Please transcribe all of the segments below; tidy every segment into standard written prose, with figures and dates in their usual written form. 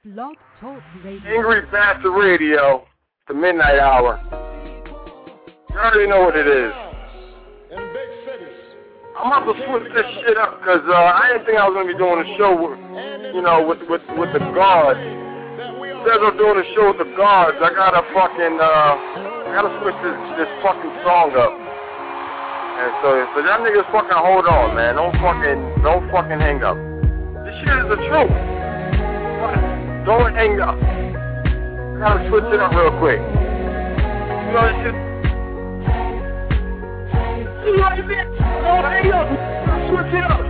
Blog Talk Radio. Angry Bastard Radio, the midnight hour. You already know what it is. I'm about to switch this shit up because I didn't think I was going to be doing a show with, with the guards. Instead of doing a show with the guards, I gotta switch this fucking song up. And so y'all niggas fucking hold on, man. Don't fucking hang up. This shit is the truth. Don't hang up. I gotta switch it up real quick. You know this shit. You know this shit. Don't hang up. Switch it up.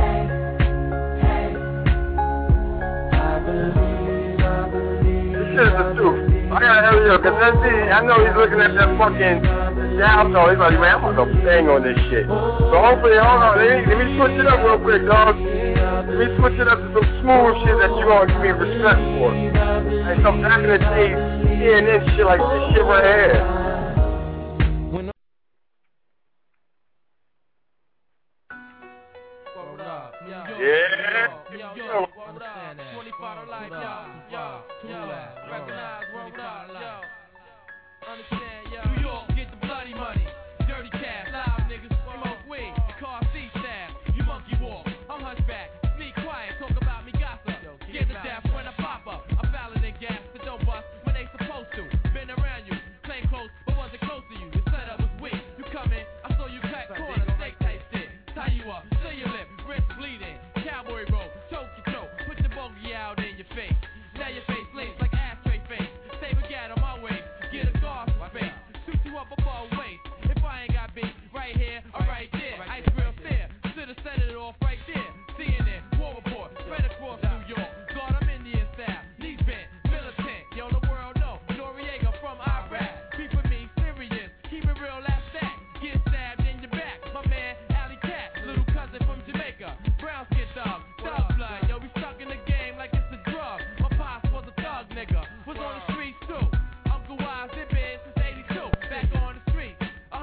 This shit is the truth. I gotta hurry up, cause I know he's looking at that fucking down tone. He's like, man, I'm gonna go bang on this shit. So hopefully, hold on, let me switch it up real quick, dog. Let me switch it up to some smooth shit that you're gonna give me respect for. Like some back in the day, CNN shit like this shit right here. Yeah. Yo. 25 to life, yo. Recognize, yo. Understand, yo. New York, get the bloody money. Dirty cash, live niggas, smoke weed. Car seat style, you monkey walk. I'm hunchback, sneak quiet, talk about me gossip. Get the death when I pop up. I'm fouling in gas, but don't bust when they supposed to. Been around you, claim close, but wasn't close to you. The setup was weak. You come in, I saw you cut corner, steak type shit. Tie you up, seal your lip, wrist bleeding. Cowboy roll, choke your throat, put the bogey out in your face. Now your face lays like ashtray face. Save a gat on my waist, get a guard for space. Shoot you up above waist. If I ain't got beat, right here or right there. Ice real fair, should've set it off right there. CNN, war report, spread across New York. God, I'm Indian style, knees bent, militant. Yo, the world know, Noriega from Iraq. Keeping me serious, keep it real, last stack. Get stabbed in your back, my man, Alley Cat, little cousin from Jamaica. Brown skin thug, thug blood, yo, we stuck in the game like it's a drug. My pops was a thug nigga, was on the streets too. Uncle Wise, it been since 82, back on the street.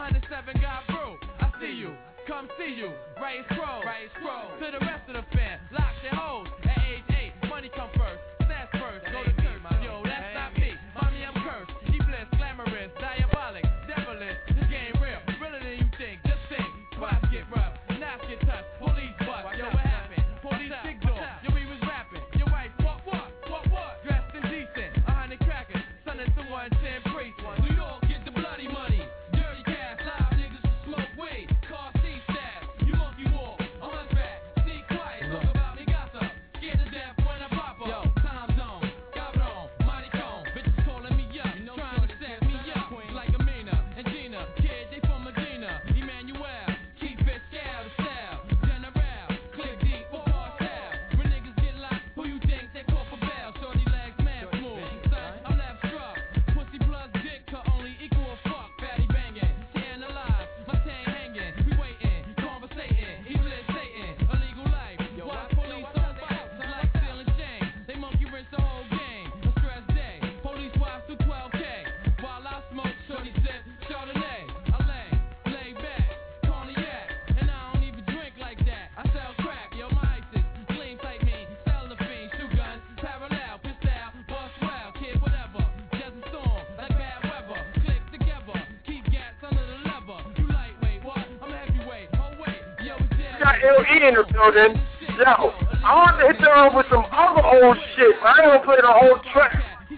107 got through, I see you, come see you. Right scroll, to the rest of the fam, lock their hoes. At age 8, money come first, stats first, go to church. Yo, that's not me, mommy, I'm cursed. Evil, glamorous, diabolic, devilish. This game real, realer than you think. Just think, spots get rough, knives get touched, police bust. Yo, what happened? Police big door. Yo, he was rapping. Your wife, what? Dressed indecent, 100 crackers, son into 110 priests. New York, get the bloody money. Dirty cash, live niggas smoke weed. Car seat stab, you monkey walk. A hunchback, sneak quiet, talk about me gossip. Scared to death when I pop up. Yo, time zone, Gabron, Monty Cone. Bitches calling me up, trying to set me up. Like Amina and Gina, kid, they from Medina. Emmanuel, keep it scale to style. General, click deep for cartel. When niggas get locked, who you think they call for bail? Shorty legs, man smooth. Son, I'm left struck. Pussy plus dick could only equal a fuck. Fatty banging, staying alive, my chain hanging. We waiting, conversating, evil is Satan. Illegal life, why police on fight? Like stealing chain, they monkey rinse the whole game. A stress day, police watch through 12K. While I smoke, shorty sip, Chardonnay. I lay back, cognac, and I don't even drink like that. I sell crack, yo, my ISIS, clean type me, sell the fiend, shoot guns, parallel, pistol, bust well, kid, whatever. Desert storm, like bad weather, click together, keep gats under the lever. You lightweight, what? I'm heavyweight, oh wait, yo, it's there. Got LE in the building. Yo, I want to hit them with some other old shit. I ain't gonna play the whole track.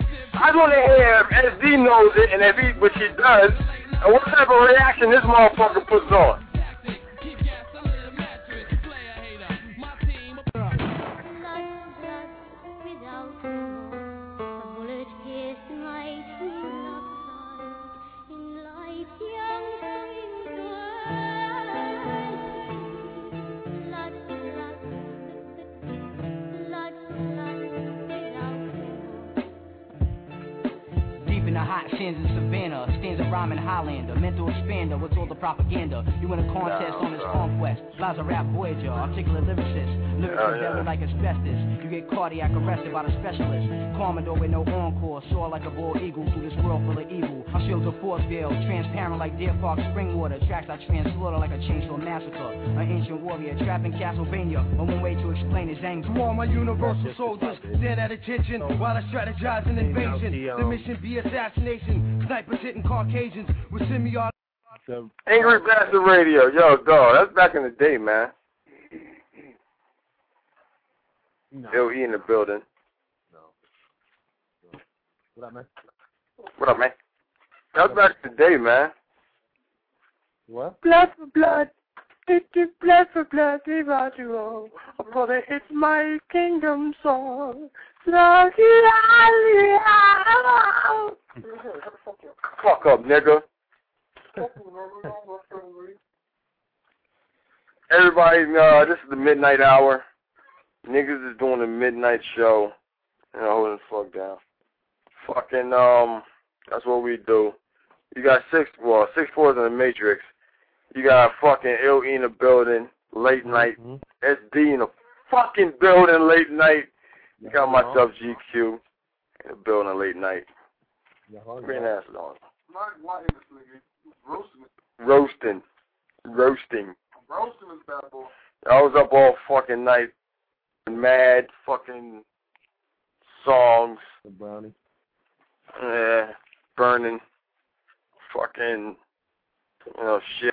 I want to hear if SD knows it and which he does, and what type of reaction this motherfucker puts on. Keep gas under the mattress, player hater, my team. Deep in the hot sands in Savannah. Stands a rhyming Highlander, mental expander. What's all the propaganda? You win a contest on this conquest. Plaza rap Voyager, articulate lyricist. Lyrics are deadly like asbestos. You get cardiac arrested by the specialist. Commodore with no encore. Soar like a bald eagle through this world full of evil. Our shields are force veiled, transparent like Deer Park spring water. Tracks I translaughter like a chainsaw massacre. An ancient warrior trapped in Castlevania. But one way to explain his anger. To all my universal soldiers, stand at attention while I strategize an invasion. The mission be assassination. Snipers hitting Caucasians with semi-auto. Angry Bastard Radio. Yo, dog, that's back in the day, man. No. LE in the building. No. What up, man? What up, man? That's back in the day, man. What? Blood for blood. It is blood for blood, Evacuo. Brother, it's my kingdom song. Fuck up, nigga. Everybody, this is the midnight hour. Niggas is doing the midnight show. You know, holding the fuck down. Fucking, that's what we do. You got 6'4" in the Matrix. You got fucking LE in the building, late night. SD in the fucking building, late night. You got myself GQ in the building, late night. Green ass on. Roasting. I'm roasting this bad boy. I was up all fucking night. Mad fucking songs. The brownie. Yeah, burning. Fucking, shit.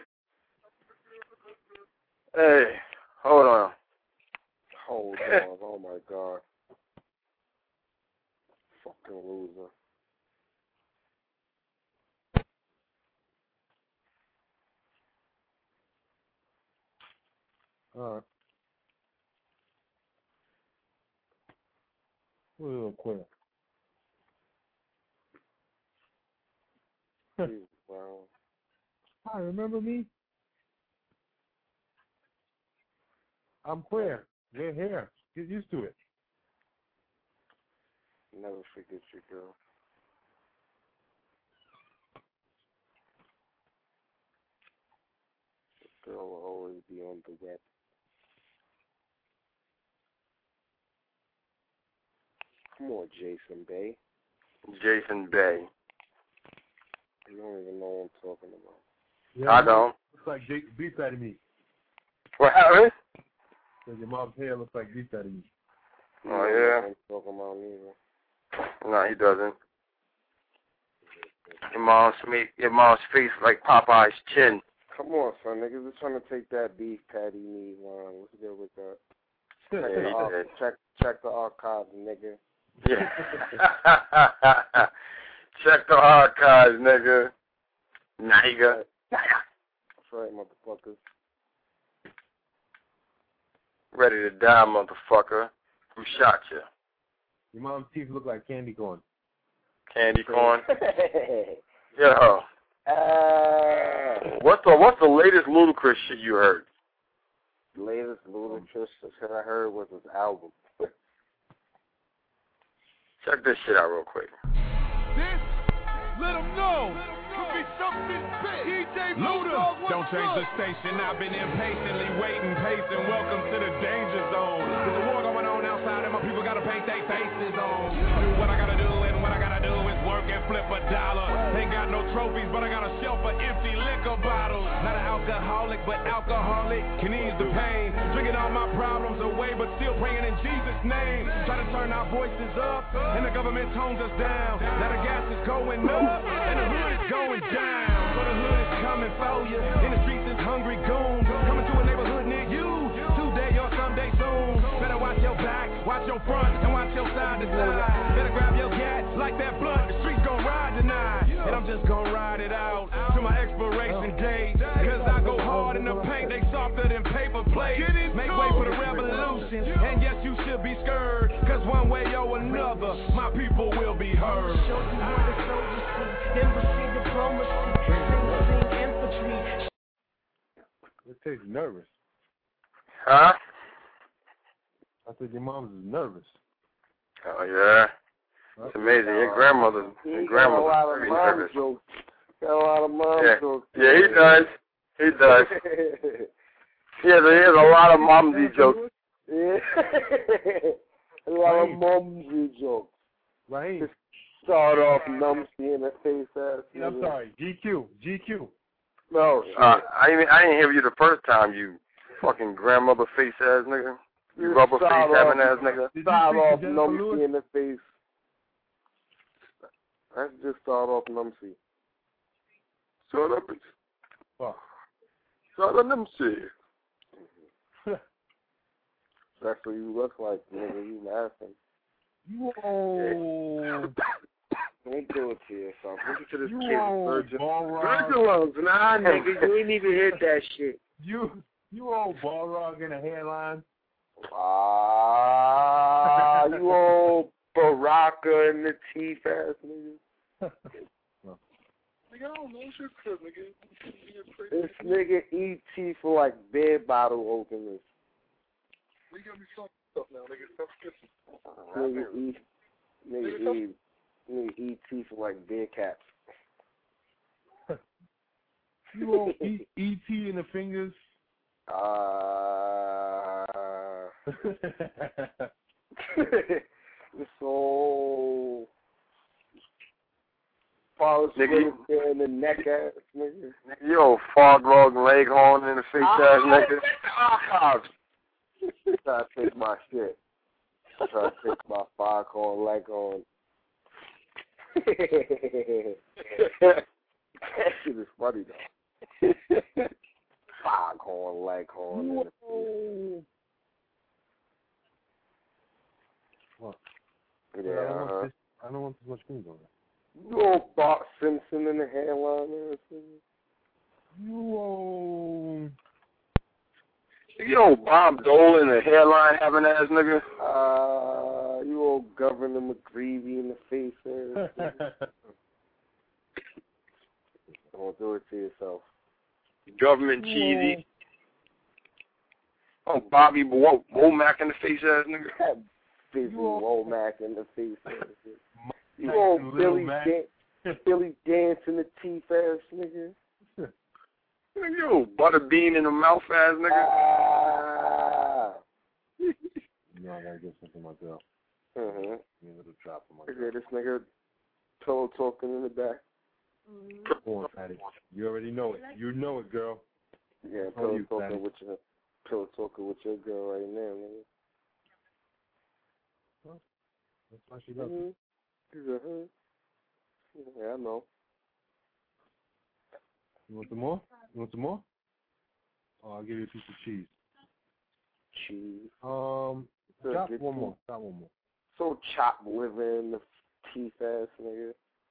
Hey, hold on. Hold on. Oh my God. Fucking loser. Alright. We're a little quick. Wow. Hi, remember me? I'm queer. We're here. Get used to it. Never forget your girl. The girl will always be on the web. Come on, Jason Bay. Jason Bay. You don't even know what I'm talking about. Yeah, I don't. Looks like beef patty meat. What happened? So your mom's hair looks like beef patty meat. Oh, yeah. I'm talking about neither. No, he doesn't. Your mom's face like Popeye's chin. Come on, son. Niggas are trying to take that beef patty meat line. What's good with that? Check the archives, nigga. Yeah. Check the archives, nigga. Nigga. That's right, motherfuckers. Ready to die, motherfucker. Who shot you? Your mom's teeth look like candy corn. Candy corn? Yo. What's the latest ludicrous shit you heard? The latest ludicrous shit I heard was his album. Check this shit out real quick. This, let them know, could be something big. DJ Luda, don't change the station. I've been impatiently waiting, pacing. Welcome to the danger zone. There's a war going on outside, and my people gotta paint their faces on. Do what I gotta do, and what I gotta do is work and flip a dollar. Ain't got no trophies, but I got a shelf of empty liquor bottles. Not an alcoholic, but alcoholic can ease the pain. Drinking all my problems away, but still praying in Jesus' name. Try to turn our voices up, and the government tones us down. Now the gas is going up, and the hood is going down. So the hood is coming for you. In the streets is hungry goons coming to a neighborhood near you. Today or someday soon. Better watch your back, watch your front, and watch your side to side. Better grab your cat like that blunt. The streets gon' ride tonight, and I'm just gon' ride it out to my expiration date. Cause I go hard in the paint, they softer than paper plates. Make way for the revolution, and yes, you should be scared. Cause one way or another, my people will be heard. Show you where the soldiers see embassy, diplomacy, sing infantry. It tastes nervous. Huh? I said your mom's is nervous. Oh, yeah. It's amazing. Your grandmother very nervous. Got a lot of mom jokes. Yeah, he does. He does. He has a lot of momsy jokes. Yeah. A lot of momsy jokes. Right. Just start off numpsy in the face ass. Yeah, I'm sorry. GQ. No. I didn't hear you the first time, you fucking grandmother face ass nigga. You rubber face having ass nigga. Start off numpsy in the face. Let's just start off numpsy. Shut up and Shut up numpsy. That's what you look like, nigga. You laughing. Whoa. Don't do it to yourself. Listen to this kid, Virgin. Virgin, nah, nigga, you ain't even hit that shit. You old Balrog in a hairline. You old Baraka in the teeth ass nigga. Nigga, I don't know shit, nigga. This nigga eat teeth for like beer bottle openers. We gotta be fucked up now, nigga. Stop kissing. Nigga eat teeth for like beer caps. You won't eat E.T. in the fingers? So follow nigga in the neck ass nigga. Yo, fog log leg horn in the face ass nigga. Try to take my shit. Try to take my foghorn leg on. That shit is funny though. Foghorn leg horn. What? Yeah. I don't want too much food on it. You old Bart Simpson in the hairline or something. You old. You old Bob Dole in the hairline having ass nigga. You old Governor McGreevy in the face ass. Don't do it to yourself. Government cheesy. Oh, Bobby Womack in the face ass nigga. Busy Womack in the face ass. You old Billy Dance in the teeth ass nigga. You Butterbean in the mouth ass nigga. No, I gotta get something myself. Mm-hmm. A little drop for myself. Okay, this nigga pillow talking in the back. Go on, Patty. You already know it. You know it, girl. Yeah, pillow talking with your girl right now, nigga. Well, that's why she loves you. Yeah, I know. You want some more? Oh, I'll give you a piece of cheese. Cheese. Chop one more. So chopped liver in the teeth ass nigga.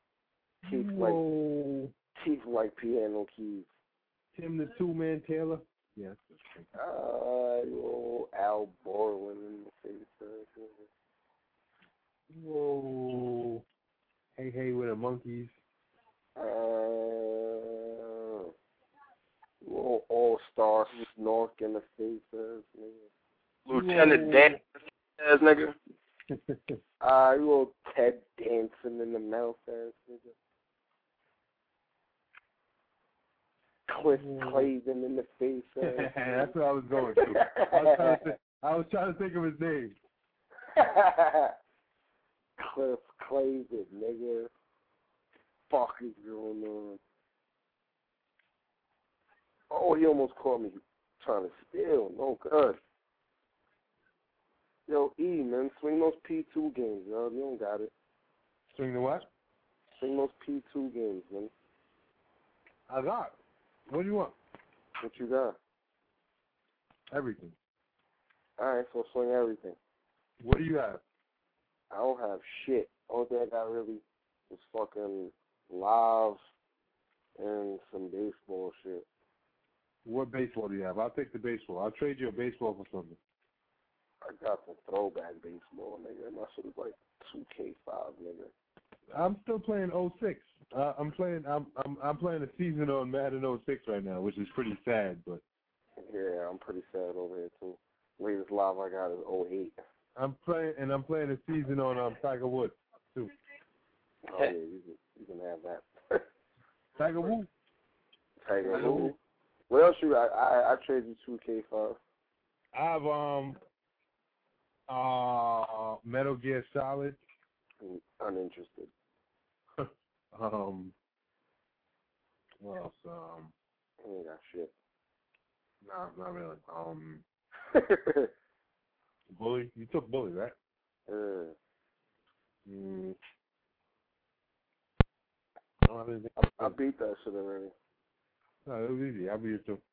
Teeth like piano keys. Tim the Two-Man Taylor? Yeah, that's good. You old Al Borland in the face ass nigga. Whoa. Hey with the monkeys. Little all-star snork in the face ass nigga. Lieutenant Dan ass nigga. You little Ted Danson in the mouth ass nigga. Cliff Clavin in the face ass. That's what I was going to. I was trying to think of his name. Cliff Clavin, nigga. Fuck is going on? Oh, he almost caught me trying to steal. No good. Yo, E, man, swing those P2 games, yo. You don't got it. Swing the what? Swing those P2 games, man. I got. What do you want? What you got? Everything. All right, so swing everything. What do you have? I don't have shit. Only thing I got really was fucking live and some baseball shit. What baseball do you have? I'll take the baseball. I'll trade you a baseball for something. I got some throwback baseball, nigga. My shit is like 2K5, nigga. I'm still playing 06. I'm playing a season on Madden 06 right now, which is pretty sad, but yeah, I'm pretty sad over here too. Latest live I got is 08. I'm playing a season on Tiger Woods. too. Oh, yeah, you can have that. Tiger Woo. Tiger Woo. What else you got? I trade you 2K for. I have Metal Gear Solid. Uninterested. What else? I ain't got shit. Nah, not really. Bully. You took Bully, right? I beat that shit already. No, it was easy. I beat it too.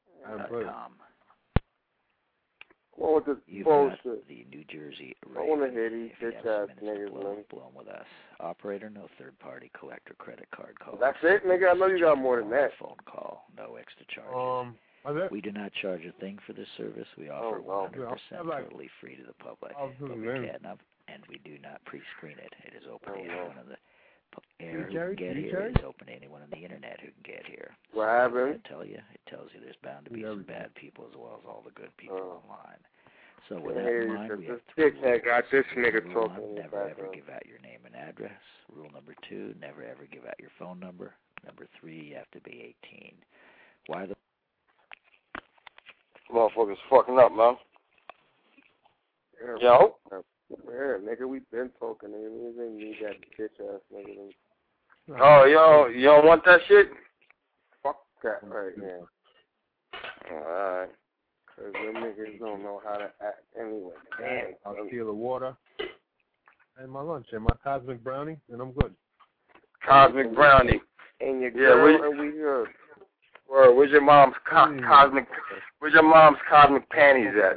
What with this You've bullshit? got the New Jersey I want to Ravens. hear these If you have bitch ass some minutes to niggas, man. blow 'em with us. Operator, no third-party collector credit card calls. That's it, nigga? I know you got more than that. Phone call, no extra charges. We do not charge a thing for this service. We offer 100% totally free to the public. But we cannot, and we do not pre-screen it. It is open to anyone on the air who can get here. It is open to anyone on the internet who can get here. What happened? I tell you, it tells you there's bound to be some bad people as well as all the good people online. So with that in mind, we have 3 rules. Got this nigga Rule talking 1, in the never ever background. give out your name and address. Rule number 2, never ever give out your phone number. Number 3, you have to be 18. Why the Motherfuckers fucking up, man. Yeah, Yo? Yeah, nigga, we been talking, nigga. We didn't need that bitch ass nigga. Oh, yo, you don't want that shit? Fuck that right now. Alright. Because them niggas don't know how to act anyway. Damn. I'll steal the water and my lunch and my cosmic brownie, and I'm good. Cosmic brownie. And your girl, and we good. Word, where's your mom's cosmic? Where's your mom's cosmic panties at?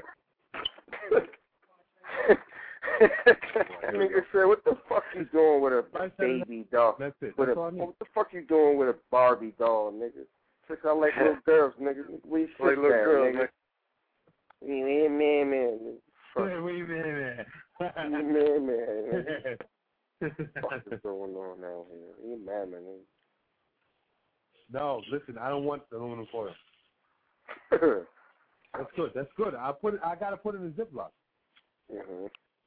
Nigga said, "What the fuck you doing with a baby doll? That's it. With That's a, all I need. what the fuck you doing with a Barbie doll, nigga? Chicks, I like little girls, nigga. We sit Like little there, girls, nigga. Man. Fuck. Man. Man. What is going on now here? You mad, man? No, listen, I don't want aluminum foil. That's good. That's good. I gotta put it in a Ziploc. Mm-hmm.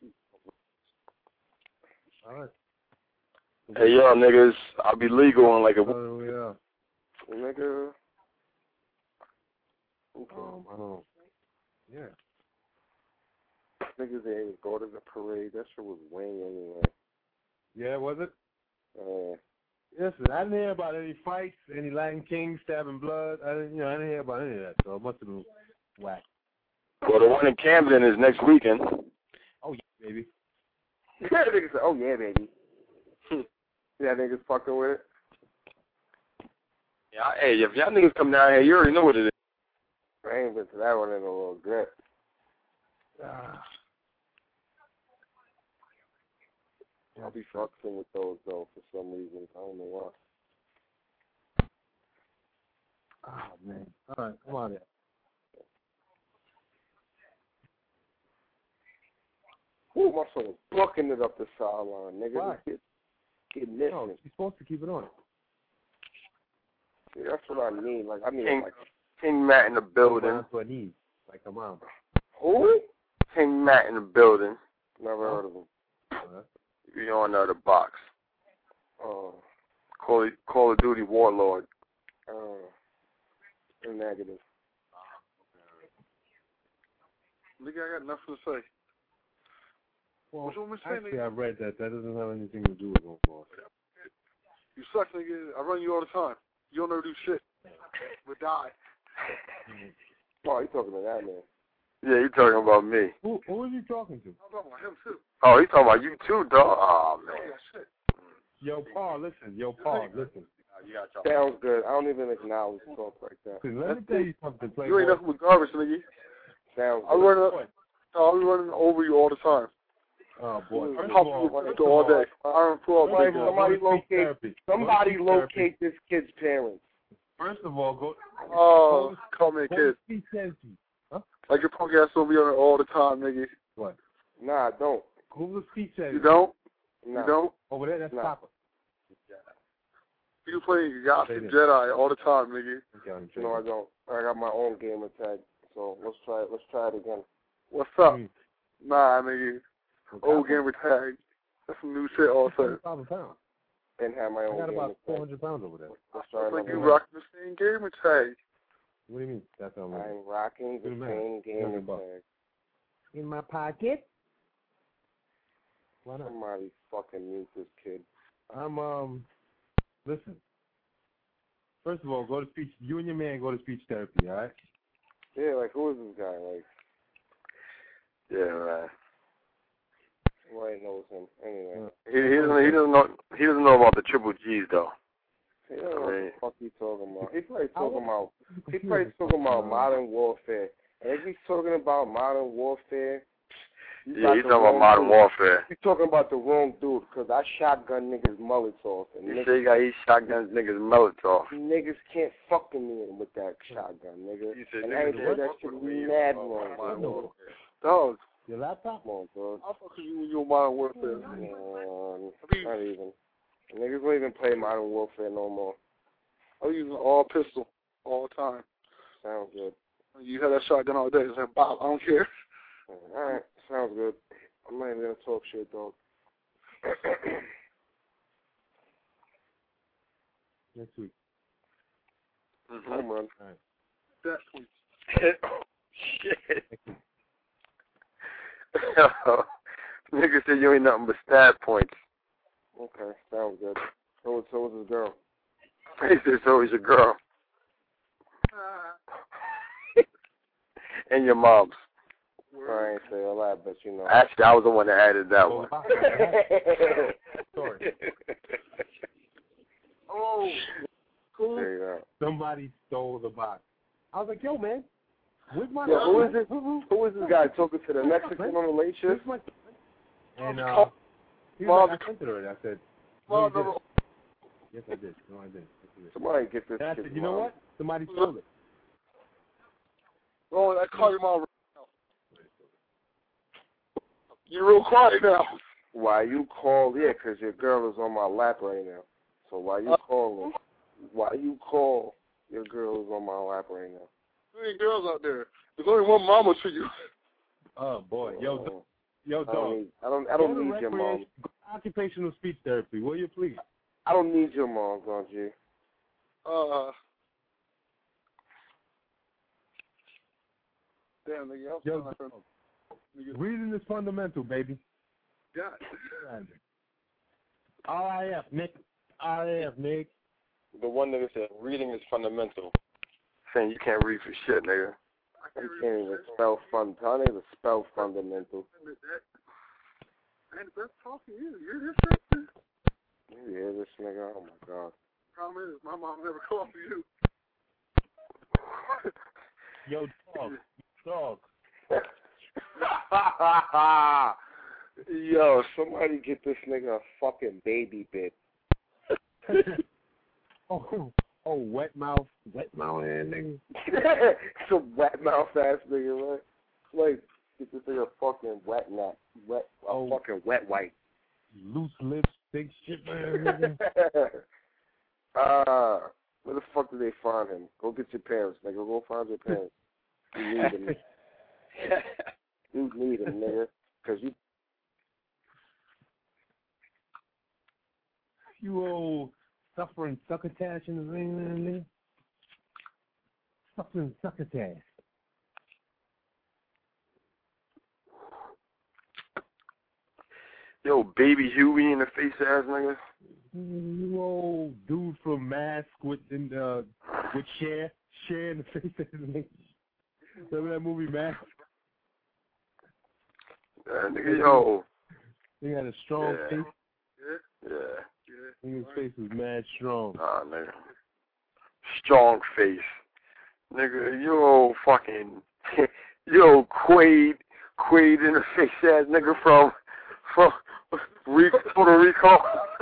All right. Hey, yo, niggas, I'll be legal in like a... Oh, yeah. Nigga. I don't know. Yeah. Niggas ain't even go to the parade. That shit was wing anyway. Yeah, was it? Listen, I didn't hear about any fights, any Latin Kings stabbing blood. I didn't hear about any of that. So it must have been whack. Well, the one in Camden is next weekend. Oh yeah, baby. Yeah, niggas said, "Oh yeah, baby." Yeah, niggas fucking with it. Yeah, hey, if y'all niggas come down here, you already know what it is. I ain't been to that one in a little bit. I'll be fucking with those though for some reason. I don't know why. Oh man. All right, come on there. Ooh, my son was bucking it up the sideline, nigga. Why? Get missing. No, you're supposed to keep it on. See, that's what I need. Like I need like King Matt in the building. That's what I need. Like a mom. who? King Matt in the building. Never heard of him. You on the box. Call of Duty Warlord. Negative. Nigga, I got nothing to say. Well, What you want me to say, actually, nigga? I read that doesn't have anything to do with no law. You suck, nigga. I run you all the time. You don't never do shit. But die. Oh, you talking to that man? Yeah, you talking about me. Who are you talking to? I'm talking about him, too. Oh, he talking about you, too, dog? Oh, man. Yeah, shit. Yo, Paul, listen. Listen. Sounds good. I don't even acknowledge talk like that. Let me tell you something, Playboy. You ain't nothing but garbage, nigga. Sounds I'm good. running over you all the time. Oh, boy. I'm helping you all day. I'm Somebody locate this kid's parents. First of all, go. Oh, come here, kid. Speech therapy. Huh? Like your punk ass will be on it all the time, nigga. What? Nah, don't. Google speech therapy. You don't? Nah. You don't? Over there, that's Nah. Papa. You play Gossip Jedi all the time, nigga. No, I don't. I got my own gamer tag. So let's try it. Let's try it again. What's up? Nah, nigga. Old gamer tag. That's some new shit all of a sudden. 1,000 pounds. And have my own. I got about 400 pounds over there. That's like you rocking the same gamer tag. What do you mean? That's not right. I'm rocking the same gamer tag. In my pocket. Why not? Somebody fucking mute this kid. Listen. First of all, go to speech. You and your man go to speech therapy, all right? Yeah, like who is this guy? Like, yeah, man. Nobody knows him. Anyway, he doesn't know about the triple G's though. He don't know what the fuck he talking about. He's probably talking about Modern Warfare. And if he's talking about Modern Warfare, he's talking about Modern Warfare. He's talking about the wrong dude, because I shotgun niggas' mullets off. And he shotguns niggas' mullets off. Niggas can't fucking me with that shotgun, nigga. And I ain't heard that shit mad wrong. Dog. Your laptop? Come on, dog. I'll fuck you when you're Modern Warfare. Not even. Niggas don't even play Modern Warfare no more. I'm using all pistol all the time. Sounds good. You had that shotgun all day. It's like, Bob, I don't care. Alright, sounds good. I'm not even going to talk shit, dog. Next week. Home run. All right. That point. Shit. Nigga said you ain't nothing but stat points. Okay, sounds good. So was his girl. He said so is your girl. And your mom's. I ain't say all that, but you know. Actually, I was the one that added that one. Sorry. Oh, cool. There you go. Somebody stole the box. I was like, yo, man, where's my... Yo, who is this? Who is this guy talking to the Mexican on the late shift? And he was like, I sent it already. I said, no, you didn't. Yes, I did. No, I didn't. Somebody get this. And I said, you know what? Somebody stole it. Oh, I call your mom right now. You're real quiet now. Why you call? Yeah, because your girl is on my lap right now. So why you call? Your girl is on my lap right now. There ain't girls out there. There's only one mama for you. Oh boy, yo, dog. I don't need your mom. Occupational speech therapy, will you please? I don't need your mom, don't you? Damn, nigga. Yo, reading is fundamental, baby. Yeah. RIF, Nick. RIF, Nick. The one nigga said reading is fundamental. Saying you can't read for shit, nigga. I can't even spell fun. I need to spell fundamental. I ain't the best talking to you. You hear this shit? You hear this nigga? Oh my god. Problem is, my mom never called for you. Yo, dog. Yo, somebody get this nigga a fucking baby bit. Oh, wet mouth ass nigga. Some wet mouth ass nigga, right? Like, get this nigga a fucking fucking wet wipe. Loose lips, big shit, man. Where the fuck did they find him? Go get your parents, nigga. Go find your parents. You need them. You need them, nigga. Cause you old suffering succotash in the ring, nigga. Suffering succotash. Yo, baby Huey in the face ass nigga. You old dude from Mask with Cher in the face ass nigga. Remember that movie Mask? Nigga, yo. He had a strong face. Yeah. Nigga's face was mad strong. Nah, nigga. Strong face. Nigga, you old fucking, you old Quaid in the face ass nigga from Puerto Rico.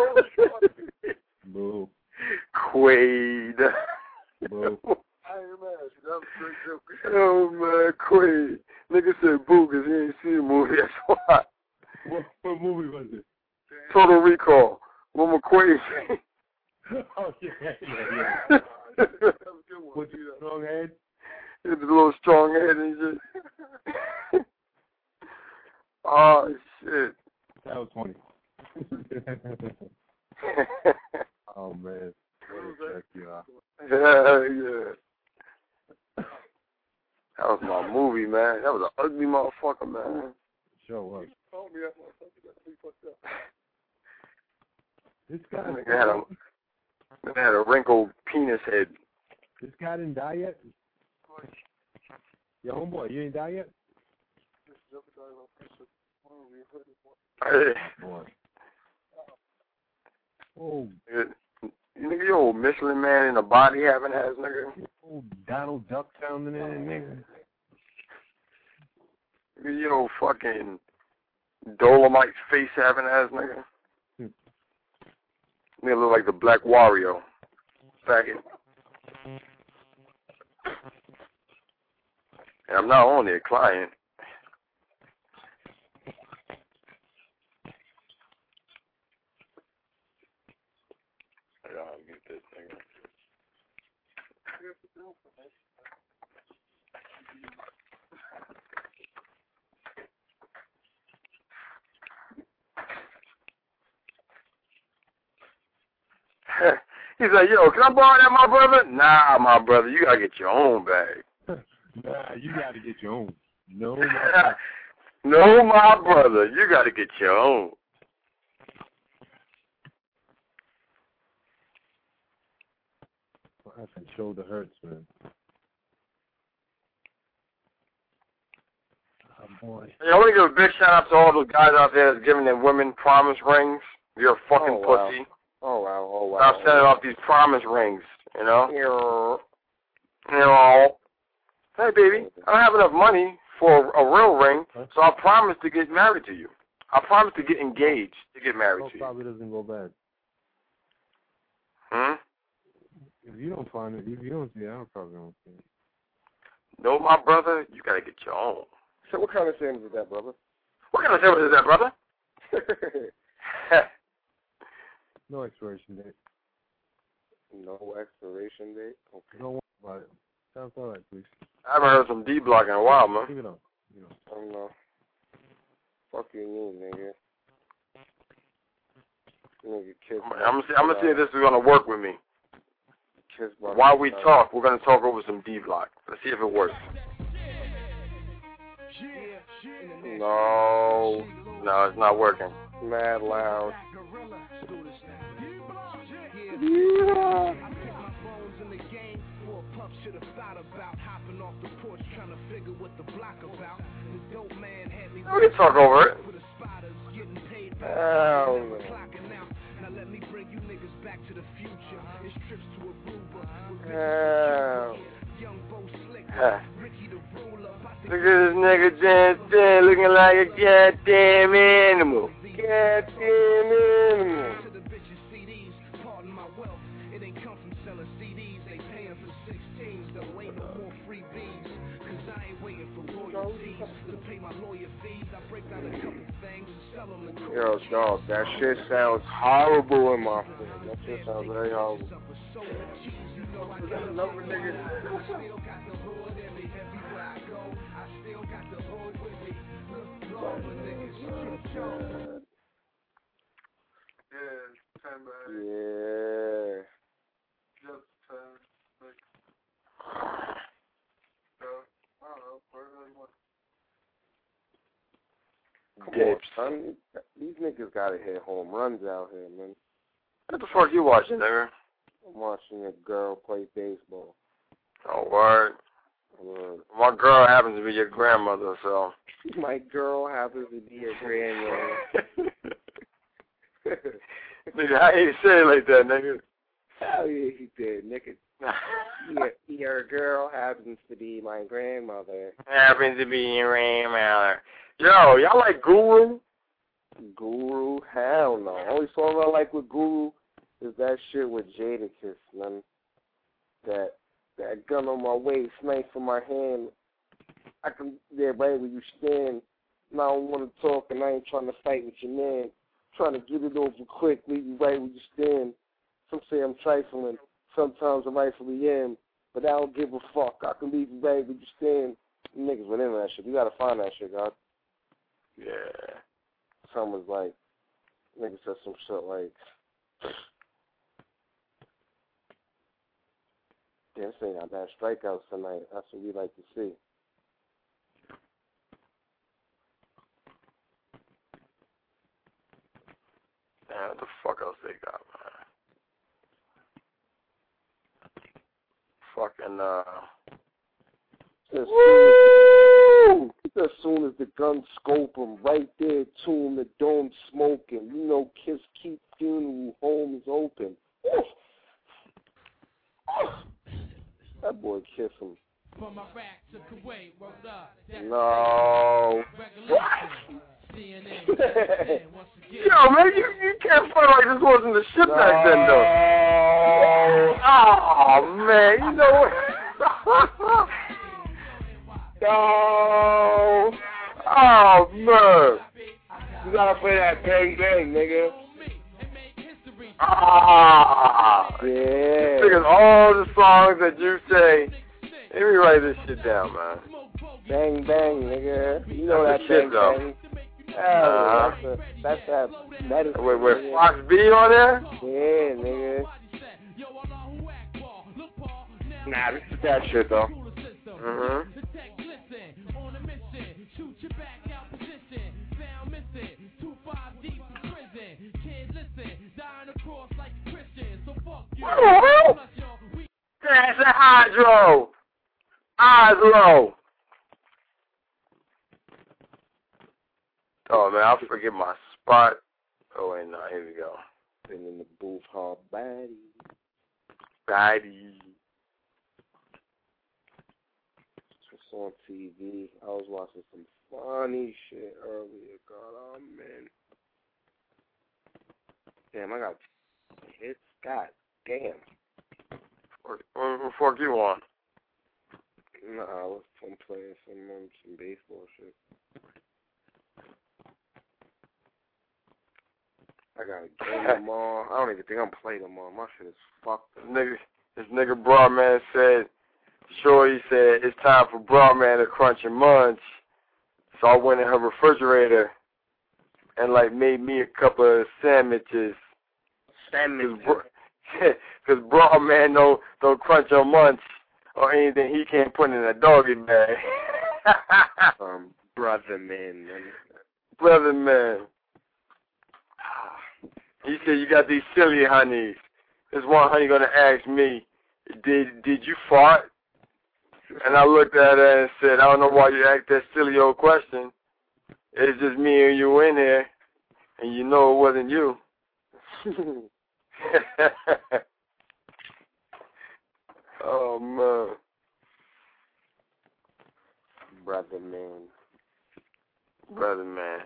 Boo. Quaid. Boo. I ain't mad. That was a great joke. Oh, man, Quaid. Nigga said boo because he ain't seen the movie. That's why. What movie was it? Total Recall. With McQuaid. Oh, yeah. That was a good one. With the strong head? With the little strong head and shit. Oh, shit. That was funny. Oh, man. What a check you are. Yeah. That was my movie, man. That was an ugly motherfucker, man. Sure was. This guy had a wrinkled penis head. This guy didn't die yet? Your homeboy, you ain't die yet? Boy. Oh. Nigga, you old Michelin man in a body having ass nigga. Old Donald Duck sounding in nigga. You know, fucking Dolomite face having ass nigga. Nigga look like the Black Wario. Faggot. And I'm not only a client. I gotta get this nigga. He's like, yo, can I borrow that, my brother? Nah, my brother, you gotta get your own bag. Nah, you gotta get your own. No, no, my brother, you gotta get your own. My shoulder hurts, man. Oh, boy. Hey, I want to give a big shout out to all those guys out there that's giving their women promise rings. You're a fucking pussy. Oh, wow. Oh, wow. Stop sending off these promise rings, you know? Hey, baby, I don't have enough money for a real ring, so I promise to get married to you. I promise to get engaged to get married to you. Probably doesn't go bad. If you don't find it, if you don't see it, I probably don't see it. No, my brother, you got to get your own. So what kind of sandwich is that, brother? What kind of sandwich is that, brother? No expiration date. No expiration date? Okay. Don't worry about it. Sounds all right, please. I haven't heard some D-Block in a while, man. Leave it on. I don't know. Fuck you mean, nigga. I'm gonna see if this is gonna work with me. While we talk, we're gonna talk over some D-Block. Let's see if it works. No, it's not working. Mad loud. Yeah. We can talk over it. Look at this nigga dancing, looking like a goddamn animal. Goddamn animal. Yo, dog, that shit sounds horrible in my phone. That shit sounds very horrible. Yeah. Come on, son. These niggas gotta hit home runs out here, man. What the fuck you watching, nigga? I'm watching a girl play baseball. Oh, word. My girl happens to be your grandmother, so. My girl happens to be your grandmother. Nigga, how you say it like that, nigga? Hell yeah, he did, nigga. Your girl happens to be my grandmother. Happens to be your grandmother. Yo, y'all like Guru? Guru? Hell no. Only song I like with Guru is that shit with Jadakiss, man. That gun on my waist, knife in my hand. I can, yeah, right where you stand. And I don't want to talk, and I ain't trying to fight with your man. Trying to get it over quick, leave you right where you stand. Some say I'm trifling. Sometimes I rightfully am. But I don't give a fuck. I can leave you right where you stand. Niggas went into that shit. You gotta find that shit, God. Yeah. Someone's like, Nigga said some shit like, damn, this ain't got bad strikeouts tonight. That's what we like to see. Damn, what the fuck else they got, man? Fucking, Woo! As soon as the gun scope him, right there to him, the dome smoking. You know, Kiss Keep funeral home is open. Oof. That boy kiss him. From Iraq to Kuwait, worked up. No. What? Yo, man, you can't front like this wasn't the shit back then, though. Oh, man, you know what? No. Oh, man. You gotta play that bang bang, nigga. Ah. Yeah. Niggas, all the songs that you say, let me write this shit down, man. Bang bang, nigga. You know that's that shit, bang though. bang. Oh, that's that medicine. Wait, Fox B on there? Yeah, nigga. Nah, this is that shit, though. Mm-hmm. That's a hydro. Oslo. Oh, man, I'll forget my spot. Oh, wait, no, here we go. Been in the booth hard baddie. What's on TV? I was watching some funny shit earlier. God, oh, man. Damn, I got hits. God damn. What fuck you on? Nah, I'm playing some baseball shit. I got a game tomorrow. I don't even think I'm playing tomorrow. My shit is fucked up. This nigga Broadman said, he said, it's time for Broadman to crunch and munch. So I went in her refrigerator and, made me a couple of sandwiches. Because Broadman don't crunch or munch or anything he can't put in a doggy bag. Brother man. He said, you got these silly honeys. There's one honey going to ask me, did you fart? And I looked at her and said, I don't know why you asked that silly old question. It's just me and you in here, and you know it wasn't you. Oh, man. Brother man.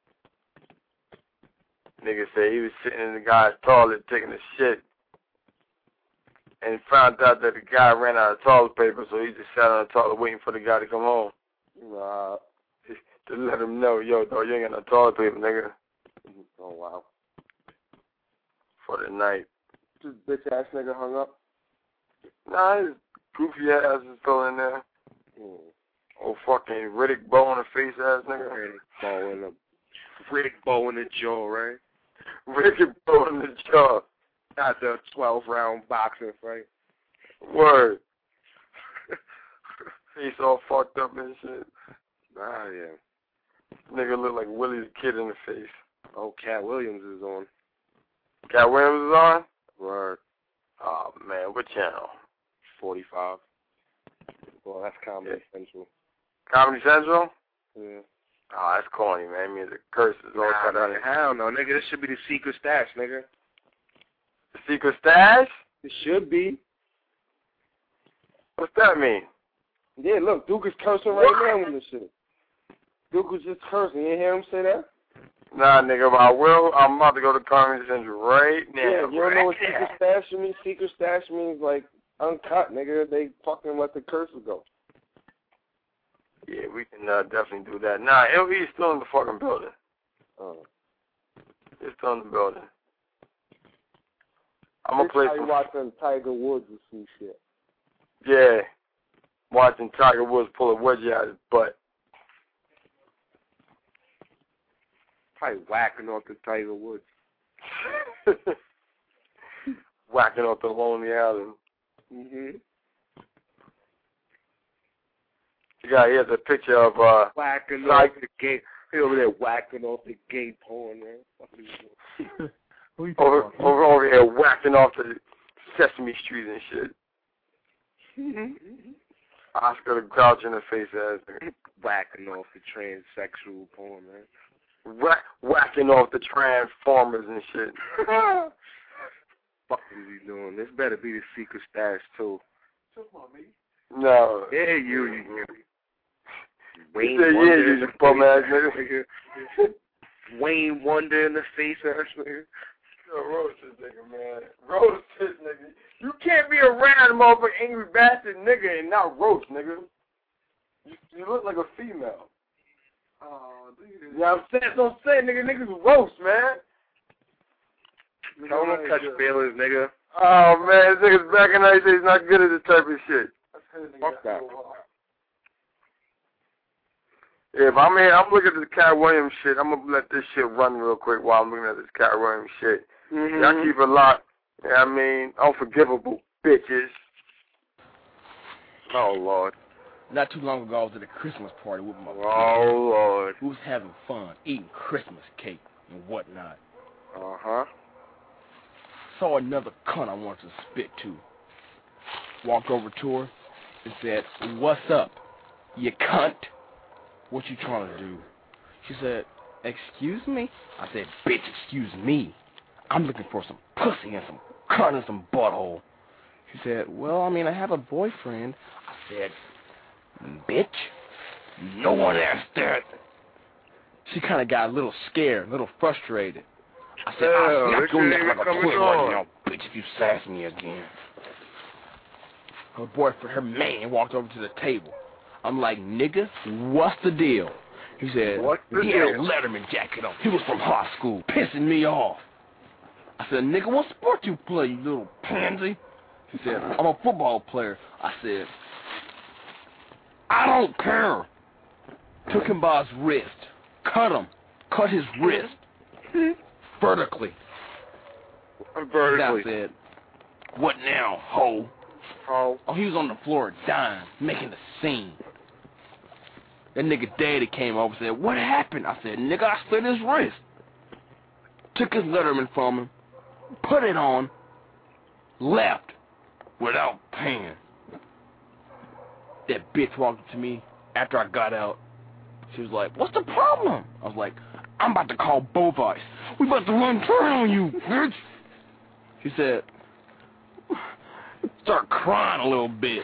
Nigga said he was sitting in the guy's toilet taking a shit and found out that the guy ran out of toilet paper, so he just sat on the toilet waiting for the guy to come home. Nah. To let him know, yo, dog, you ain't got no toilet paper, nigga. Oh, wow. For the night. This bitch ass nigga hung up? Nah, his goofy ass is still in there. Oh, fucking Riddick Bowe in the face ass nigga. Riddick Bowe in the jaw, right? Riddick Bowe in the jaw. Not the 12-round boxing fight. Word. Face all fucked up and shit. Ah, yeah. Nigga look like Willie the Kid in the face. Oh, Cat Williams is on. Cat Williams is on? Word. Oh, man, what channel? 45. Well, that's Comedy Central. Comedy Central? Yeah. Oh, that's corny, man. It means the curse is all cut out. Hell no, nigga. This should be the secret stash, nigga. The secret stash? It should be. What's that mean? Yeah, look, Duke is cursing right now with this shit. Duke was just cursing. You hear him say that? Nah, nigga, but I'm about to go to Comedy Central right now. Yeah, you don't know what secret stash means? Secret stash means, uncut, nigga. They fucking let the curses go. Yeah, we can definitely do that. Nah, LV's still in the fucking building. Oh. He's still in the building. I'm gonna play some... watching Tiger Woods or some shit. Yeah. Watching Tiger Woods pull a wedgie out of his butt. Probably whacking off the Tiger Woods. Whacking off the Lonely Island. Mhm. Here's a picture of whacking off the gay. He over there whacking off the gay porn, man. over here whacking off the Sesame Street and shit. Oscar the Grouch in the face ass. Whacking off the transsexual porn, man. Whacking off the Transformers and shit. Fuck is he doing? This better be the secret stash too. No. Yeah, you. Wayne Wonder. Yeah, you bum ass nigga. Wayne Wonder in the face ass nigga. Yo, roast this nigga, man. Roast this nigga. You can't be around a motherfucking angry bastard nigga and not roast, nigga. You look like a female. Oh, yeah, I'm saying, that's what I'm saying, nigga. Niggas roast, man. Don't touch feelings, nigga. Oh, man, this nigga's back in 90s. He's not good at this type of shit. Fuck that. Yeah, but I'm looking at this Cat Williams shit. I'm going to let this shit run real quick while I'm looking at this Cat Williams shit. Mm-hmm. Y'all keep it locked. Yeah, I mean, unforgivable bitches. Oh, Lord. Not too long ago, I was at a Christmas party with my Oh, Lord. We was having fun, eating Christmas cake and whatnot. Uh-huh. Saw another cunt I wanted to spit to. Walked over to her and said, "What's up, you cunt? What you trying to do?" She said, "Excuse me?" I said, "Bitch, excuse me. I'm looking for some pussy and some cunt and some butthole." She said, "Well, I mean, I have a boyfriend." I said, "Bitch, no one asked that." She kind of got a little scared, a little frustrated. I said, "I'll snap your neck like a twig right now, bitch, if you sass me again." Her boyfriend, her man, walked over to the table. I'm like, "Nigga, what's the deal?" He said, he had a Letterman jacket on. He was from high school, pissing me off. I said, "Nigga, what sport you play, you little pansy?" He said, "I'm a football player." I said, "I don't care." Took him by his wrist. Cut his wrist. Vertically. I said, "What now, ho?" Oh, he was on the floor dying, making a scene. That nigga daddy came over and said, "What happened?" I said, "Nigga, I slit his wrist." Took his Letterman from him, put it on, left without paying. That bitch walked up to me after I got out. She was like, "What's the problem?" I was like, "I'm about to call both eyes. We about to run turn on you, bitch." She said, start crying a little bit.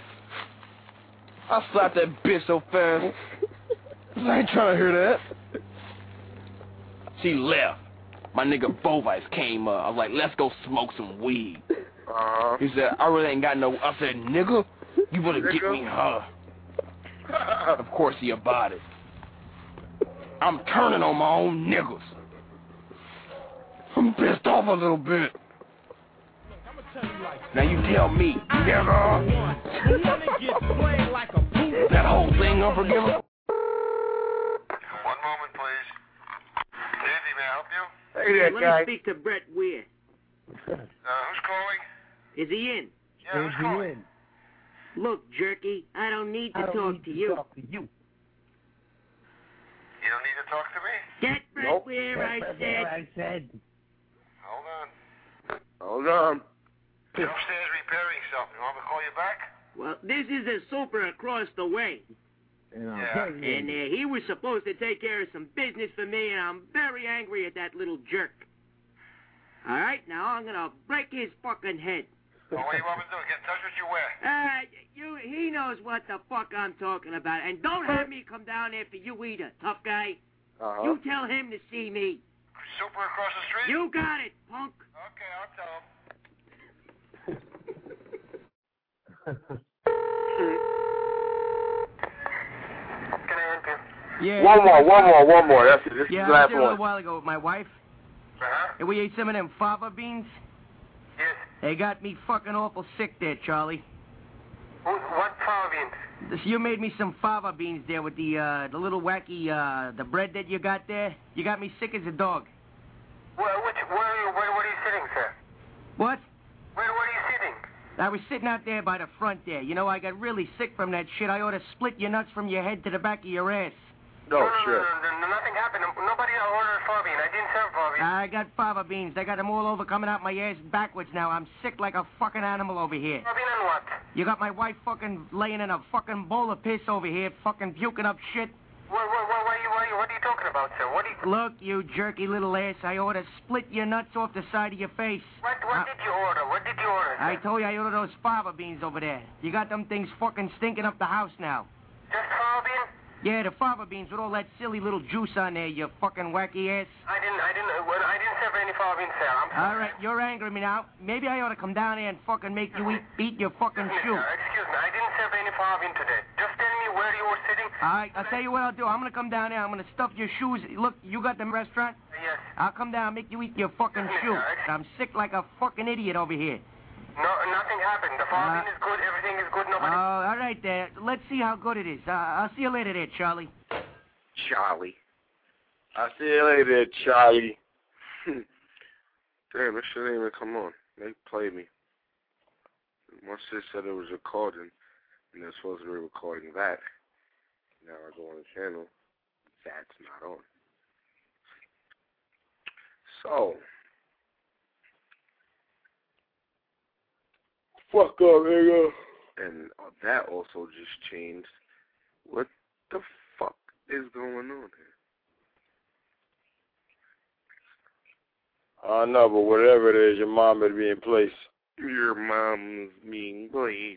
I slapped that bitch so fast. I ain't trying to hear that. She left. My nigga Bovice came up. I was like, "Let's go smoke some weed." He said, "I really ain't got no." I said, "Nigga, you wanna get me her?" Of course he about it. I'm turning on my own niggas. I'm pissed off a little bit. Now you tell me, nigga. That whole thing unforgivable? One moment, please. Andy, may I help you? Hey there, Let guy. me speak to Brett Weir. Who's calling? Is he in? Yeah, who's calling? Look, jerky, I don't need to talk to you. You don't need to talk to me? Get Brett Weir, I said. Hold on. Hold on. He's upstairs repairing something. You want me to call you back? Well, this is a super across the way. Yeah. And he was supposed to take care of some business for me, and I'm very angry at that little jerk. All right, now I'm going to break his fucking head. Well, what do you want me to do? Get in touch with you where? He knows what the fuck I'm talking about. And don't have me come down after you either, tough guy. You tell him to see me. Super across the street? You got it, punk. Okay, I'll tell him. Can I help you? Yeah. One more. That's it. This is the I last was there a one. little while ago with my wife. And we ate some of them fava beans. Yes. They got me fucking awful sick there, Charlie. What fava beans? You made me some fava beans there with the little wacky, the bread that you got there. You got me sick as a dog. What are you I was sitting out there by the front there. You know, I got really sick from that shit. I ought to split your nuts from your head to the back of your ass. No, shit. No, nothing happened. Nobody ordered fava bean. I didn't serve fava bean. I got fava beans. I got them all over coming out my ass backwards now. I'm sick like a fucking animal over here. Fava bean and what? You got my wife fucking laying in a fucking bowl of piss over here, fucking puking up shit. What are you talking about, sir? What are you... Look, you jerky little ass, I ought to split your nuts off the side of your face. What did you order? What did you order, sir? I told you I ordered those fava beans over there. You got them things fucking stinking up the house now. Just fava bean? Yeah, the fava beans with all that silly little juice on there, you fucking wacky ass. I didn't serve any fava beans, sir. I'm sorry. All right, you're angering me now. Maybe I ought to come down here and fucking make you eat your fucking shoe. Excuse me, I didn't serve any fava bean today. Just tell me where you were sitting. All right, I'll tell you what I'll do. I'm going to come down there. I'm going to stuff your shoes. Look, you got them restaurant? Yes. I'll come down and make you eat your fucking shoe. I'm sick like a fucking idiot over here. No, nothing happened. The fava bean is good. Everything is good. Nobody... all right there. Let's see how good it is. I'll see you later there, Charlie. Charlie. I'll see you later, Charlie. Damn, this shit ain't even come on. They played me. My sis said it was recording, and they're supposed to be recording that. Now I go on the channel. That's not on. So. Fuck up, nigga. And that also just changed. What the fuck is going on here? I know, but whatever it is, your mom better be in place. Your mom's being please.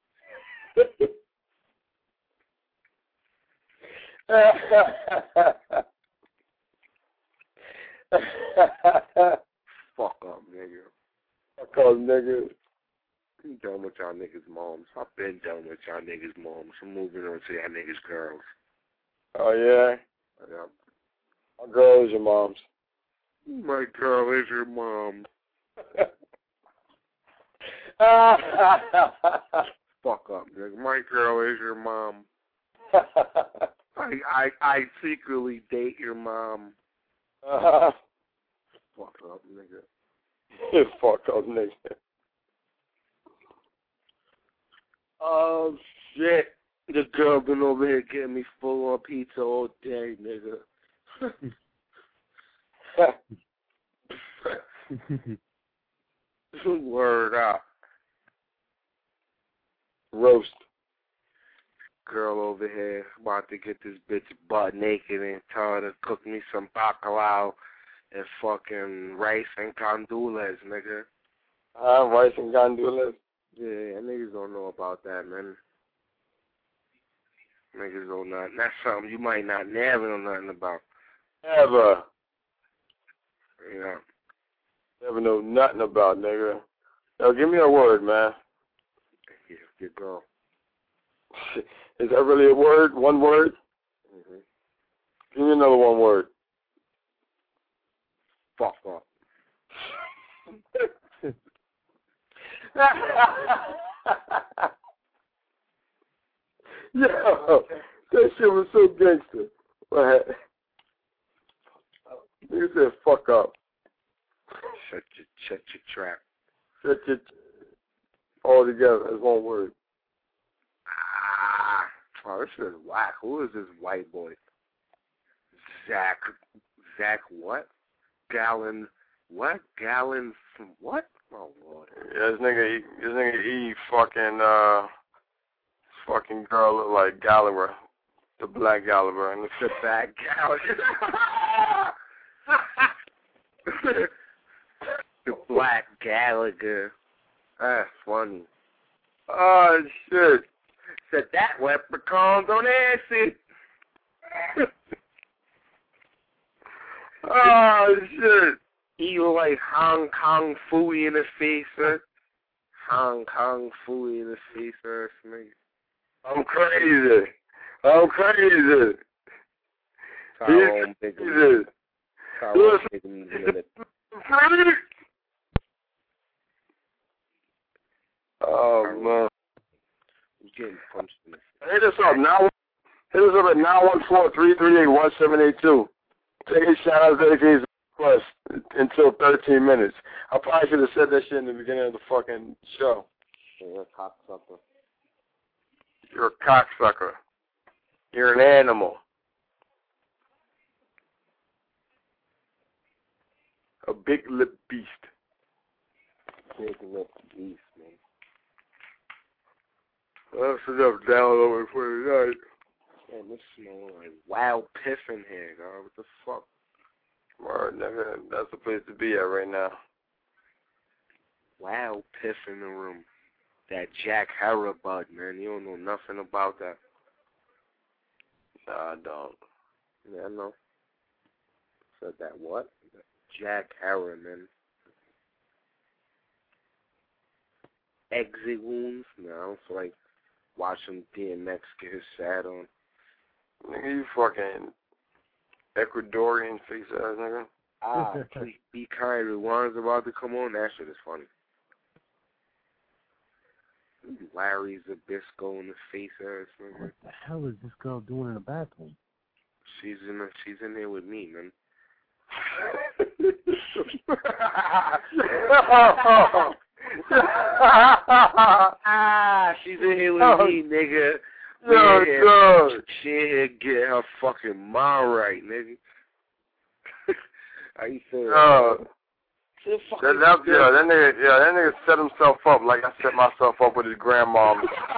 Fuck up, nigga. Fuck up, nigga. I'm done with y'all niggas' moms. I've been done with y'all niggas' moms. I'm moving on to y'all niggas' girls. Oh, yeah? Yeah. My girl is your mom's. My girl is your mom. Fuck up, nigga. My girl is your mom. I secretly date your mom. Fuck up, nigga. Fuck up, nigga. Oh, shit. The girl been over here getting me full on pizza all day, nigga. Word up. Roast. Girl over here about to get this bitch butt naked and tell her to cook me some bacalao and fucking rice and gandules, nigga. Rice and gandules? Yeah, niggas don't know about that, man. Niggas don't know. That's something you might not never know nothing about. Never. Yeah. Never know nothing about, nigga. Yo, give me a word, man. Yeah, good girl. Is that really a word? One word? Mm-hmm. Give me another one word. Fuck up. Yo, that shit was so gangster. Nigga said fuck up. Shut your trap. Shut your all together as one word. Oh, this is whack. Who is this white boy? Zach what? Gallon what? Gallon what? Oh Lord. Yeah, this nigga fucking girl look like Gallagher. The Black Gallagher and the Black Gallagher. The Black Gallagher. That's funny. Oh shit. Said that leprechaun on acid. Oh shit. You like Hong Kong Fooey in the face, sir. Hong Kong Fooey in the face, sir. I'm crazy. I'm crazy. Tyrone Biggins. Tyrone Biggins. Oh man. He's getting punched in the face. Hit us up now. Hit us up at 914-338-1782. Take a shout out dedicated plus until 13 minutes. I probably should have said that shit in the beginning of the fucking show. You're a cocksucker. You're a cocksucker. You're an animal. A big lip beast. Big lip beast, man. That's enough downloading for tonight. Man, this smells like wild piff in here, dog. What the fuck? Word, nigga. That's the place to be at right now. Wild piff in the room. That Jack Harrow bud, man. You don't know nothing about that. Nah, I don't. Yeah, I know. Said that what? Jack Harrow, man. Exit wounds? No, I don't feel like watching DMX get his sad on. Nigga, you fucking Ecuadorian face ass nigga. Please be kind. Rewan's about to come on. That shit is funny. Larry Zabisco in the face ass nigga. What the hell is this girl doing in the bathroom? She's in here with me, man. She's in here with me, nigga. She in here get her fucking mind right, nigga. How you feel? That nigga set himself up like I set myself up with his grandma.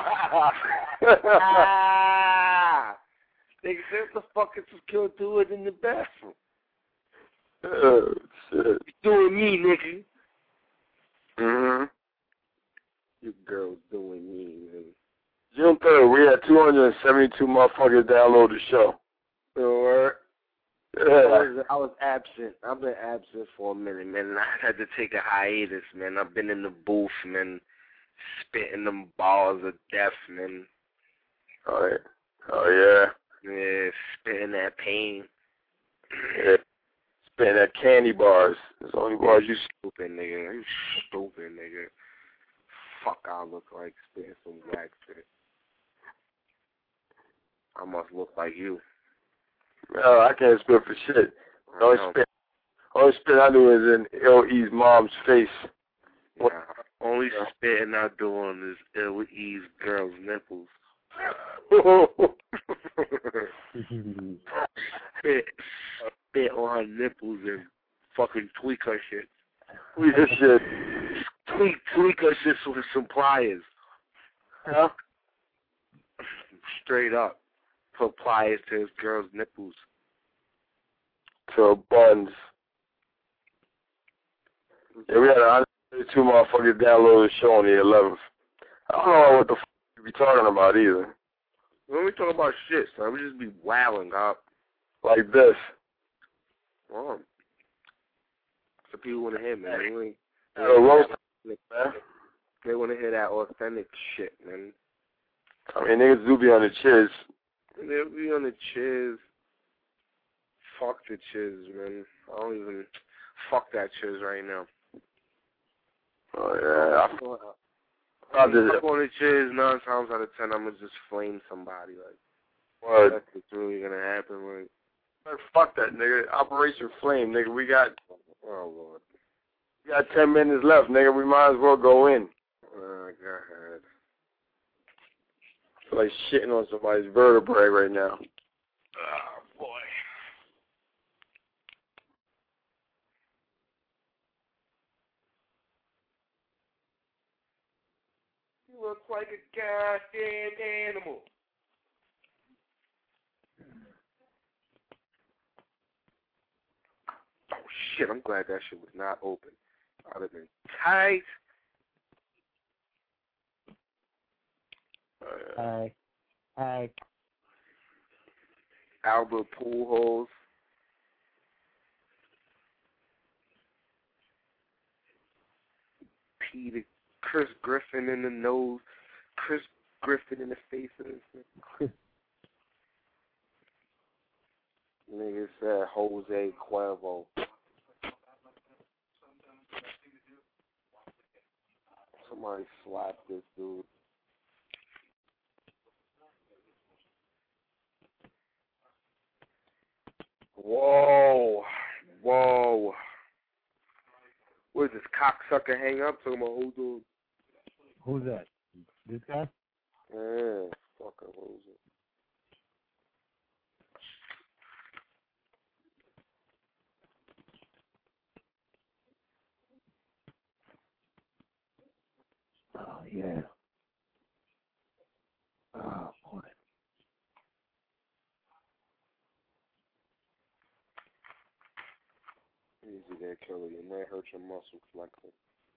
Nigga, what the fuck is this girl doing in the bathroom? Oh, shit. Doing me, nigga. Mm-hmm. Your girl's doing me, nigga. June 3rd, we had 272 motherfuckers download the show. Alright. Yeah. I was absent. I've been absent for a minute, man. I had to take a hiatus, man. I've been in the booth, man, spitting them balls of death, man. Oh yeah. Yeah, spitting that pain. Yeah. Spitting that candy bars. It's the only bars you stupid, nigga. You stupid, nigga. Fuck, I look like spitting some whack shit. I must look like you. No, I can't spit for shit. Only spit I do is in L.E.'s mom's face. Yeah, only spitting I do on is L.E.'s girl's nipples. spit on her nipples and fucking tweak her shit. Tweak her shit. Tweak her shit with some pliers. Huh? Straight up. Put pliers to his girl's nipples. To her buns. Yeah, we had 132 motherfuckers download the show on the 11th. I don't know what the fuck you be talking about either. We don't be talking about shit, son. We just be wowing up. Like this. Well, so people want to hear, man. They want to hear that authentic shit, man. I mean, niggas do be on the chiz. They'll be on the chiz. Fuck the chiz, man. I don't even... Fuck that chiz right now. Oh, yeah. I'm on the chiz 9 times out of 10, I'm going to just flame somebody. Like, what? That's what's really going to happen. Like, fuck that, nigga. Operation Flame, nigga. We got... Oh, Lord. We got 10 minutes left, nigga. We might as well go in. Go ahead. I feel like shitting on somebody's vertebrae right now. Oh, boy. You look like a goddamn animal. Oh, shit. I'm glad that shit was not open. I'd have been tight. Hi. Albert Pujols. Chris Griffin in the nose. Chris Griffin in the face of this. Nigga said Jose Cuervo. Somebody slapped this dude. Whoa. What is this cocksucker hang up? Talking about who dude? Who's that? This guy? Yeah, fucking loser. Oh, yeah. Oh, boy. Easy there, Kelly. Your neck hurts your muscle flexing.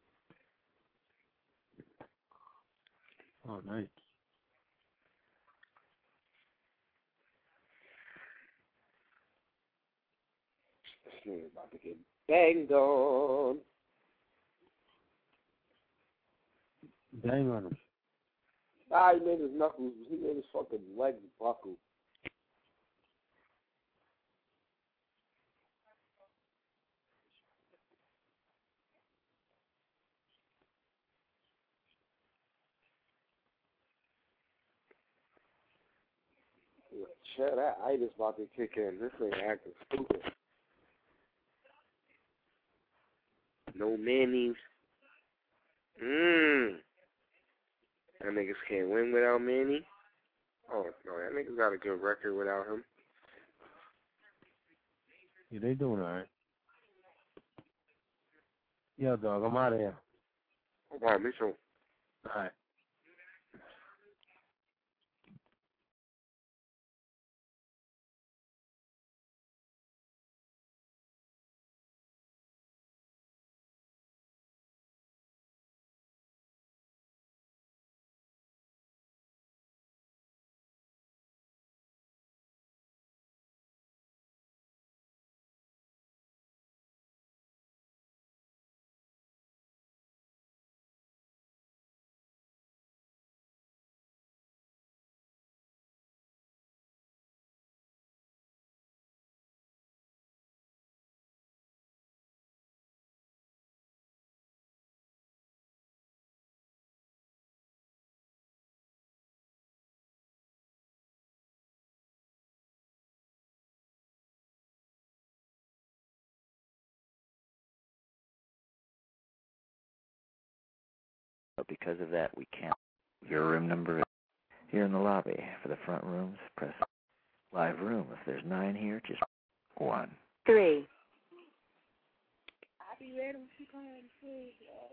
Oh, nice. This nigga about to get banged on. Bang on him. He made his knuckles, he made his fucking legs buckle. Shit, that itis about to kick in. This thing acting stupid. No Manny's. That niggas can't win without Manny. Oh, no, that niggas got a good record without him. Yeah, they doing all right. Yeah, dog, I'm out of here. All right, me too. All right. But because of that, we can't. Your room number is here in the lobby. For the front rooms, press live room. If there's 9 here, just 1. 3. I'll be ready when she comes to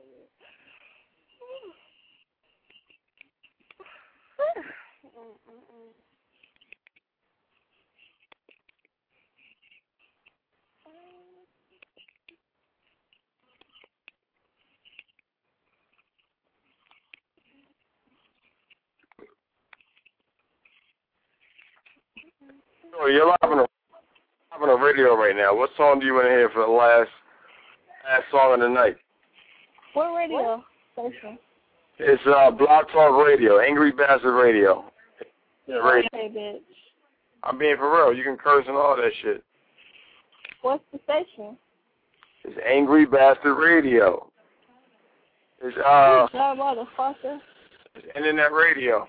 Oh, you're having a radio right now. What song do you want to hear for the last song of the night? What radio station? It's Blog Talk Radio, Angry Bastard Radio. Yeah, radio. Okay, bitch. I'm being for real. You can curse and all that shit. What's the station? It's Angry Bastard Radio. It's Good job, motherfucker. It's internet radio.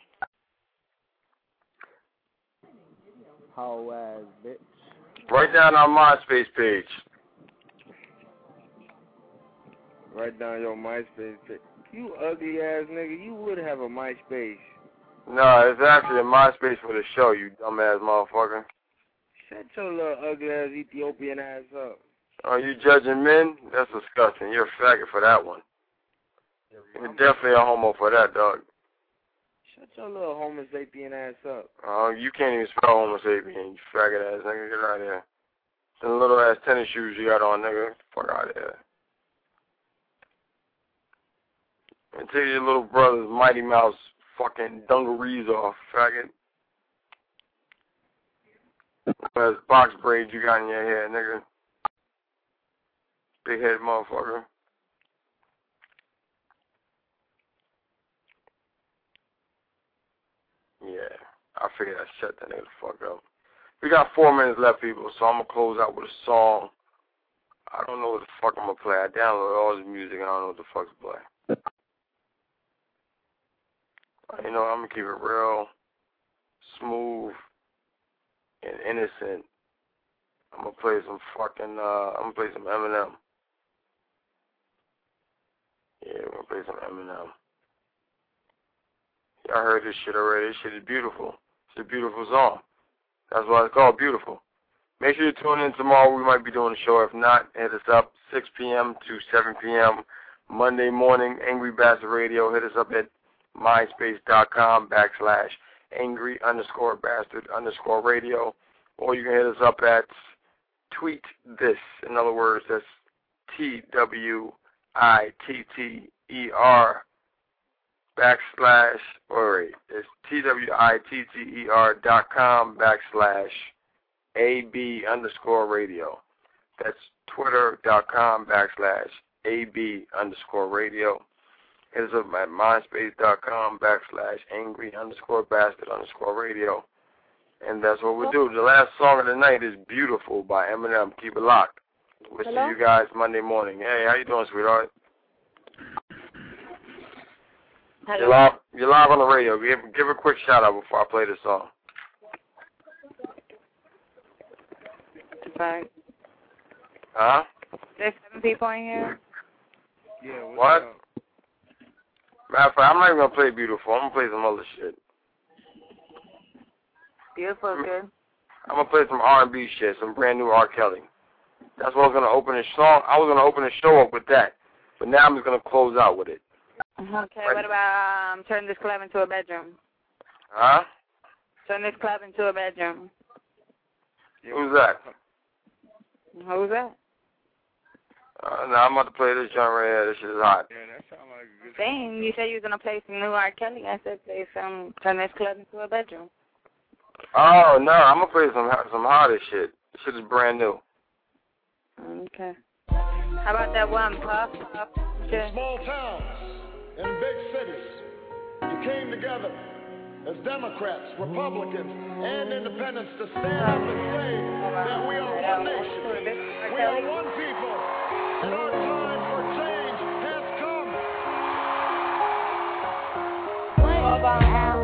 How ass bitch. Right down our MySpace page. Right down your MySpace page. You ugly ass nigga, you would have a MySpace. No, it's actually a MySpace for the show, you dumbass motherfucker. Shut your little ugly ass Ethiopian ass up. Are you judging men? That's disgusting. You're a faggot for that one. You're definitely a homo for that, dog. Shut your little Homo sapien ass up. Oh, you can't even spell Homo sapien, you faggot ass nigga. Get out of here. Them little ass tennis shoes you got on, nigga. Fuck out of here. And take your little brother's Mighty Mouse fucking dungarees off, faggot. Those box braids you got in your hair, nigga. Big head motherfucker. Yeah, I figured I'd shut that nigga the fuck up. We got 4 minutes left, people, so I'm going to close out with a song. I don't know what the fuck I'm going to play. I downloaded all this music and I don't know what the fuck's play. You know, I'm going to keep it real smooth and innocent. I'm going to play some fucking, I'm going to play some Eminem. Yeah, we're going to play some Eminem. Y'all heard this shit already. This shit is beautiful. It's a beautiful song. That's why it's called Beautiful. Make sure you tune in tomorrow. We might be doing a show. If not, hit us up 6 p.m. to 7 p.m. Monday morning, Angry Bastard Radio. Hit us up at myspace.com/angry_bastard_radio. Or you can hit us up at tweet this. In other words, that's TWITTER it's TWITTER.com/AB_radio. That's twitter.com/AB_radio. Hit us up at myspace.com/angry_bastard_radio. And that's what we do. The last song of the night is Beautiful by Eminem. Keep it locked. We'll see you guys Monday morning. Hey, how you doing, sweetheart? Hello. You're live on the radio. Give a quick shout out before I play this song. Sorry. Huh? There's 7 people in here. Yeah. What? Matter of fact, I'm not even gonna play Beautiful. I'm gonna play some other shit. Beautiful, good. I'm gonna play some R&B shit, some brand new R. Kelly. That's what I was gonna open the song. I was gonna open the show up with that, but now I'm just gonna close out with it. Okay. Right. What about turn this club into a bedroom? Huh? Turn this club into a bedroom. Who's that? Who's that? No, I'm about to play this genre right here. This shit is hot. Yeah, that sounds like a good Dang, you said you was gonna play some new R. Kelly. I said play some turn this club into a bedroom. Oh no, I'm gonna play some hottest shit. This shit is brand new. Okay. How about that one, Puff? In small towns and big cities, you came together as Democrats, Republicans, and Independents to stand up and say that we are one nation. We are one people. And our time for change has come. Hold on.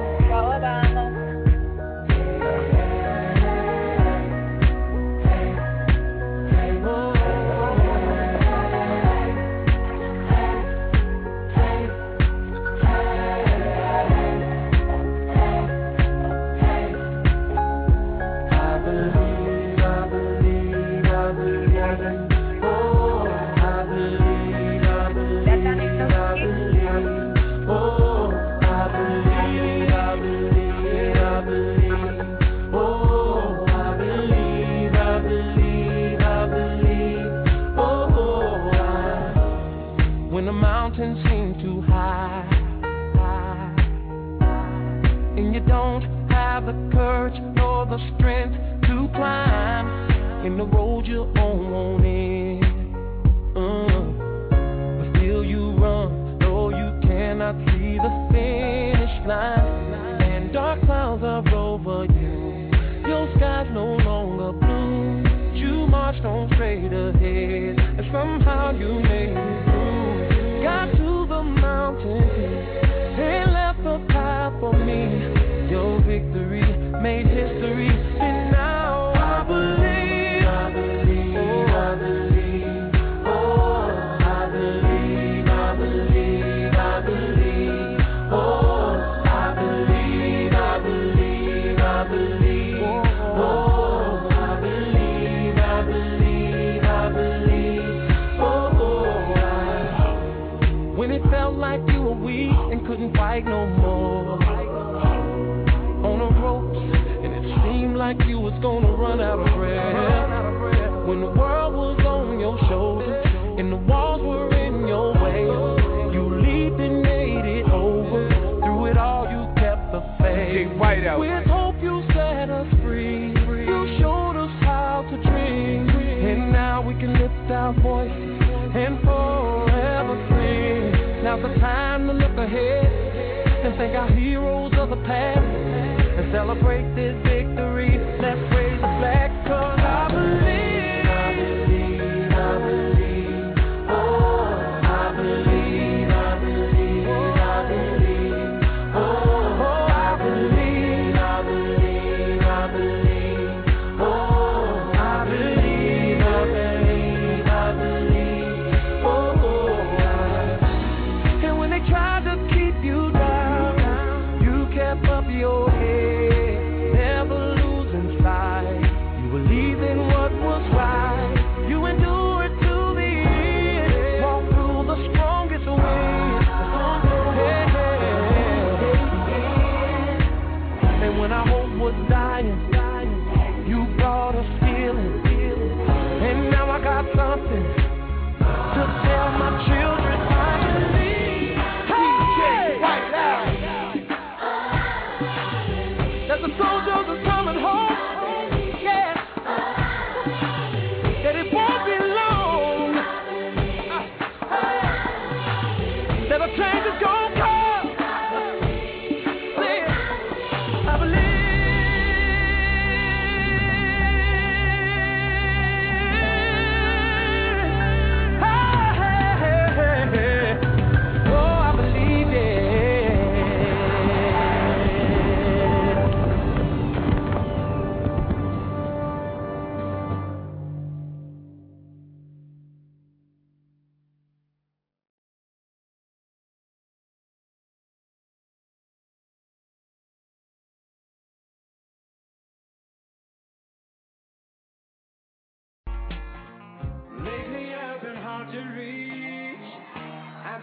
When the mountains seem too high, and you don't have the courage nor the strength to climb, and the road you're on in, but still you run, though you cannot see the finish line, and dark clouds are over you, your sky's no longer blue, you marched on straight ahead, and somehow you made it through. Got to the mountain and left a path for me. Your victory made history, and now I believe. I believe. Oh, I believe. Oh, I believe. I believe. I believe. Oh, I believe. I believe. I believe. Oh, I believe. I believe. I believe. When it felt like you were weak and couldn't fight no more, on the ropes, and it seemed like you was gonna run out of breath, when the world was on your shoulders and the walls were in your way, you leaped and made it over. Through it all you kept the faith. With hope you set us free. You showed us how to dream, and now we can lift our voice and forever sing. Now's the time to look ahead and thank our heroes of the past and celebrate this victory. Let's raise the flag, 'cause I believe. I believe. I believe. Oh, I believe. I believe. I believe. Oh, I believe. I believe. I believe. Oh, I believe. I believe. I believe. Oh, and when they try to keep you down, you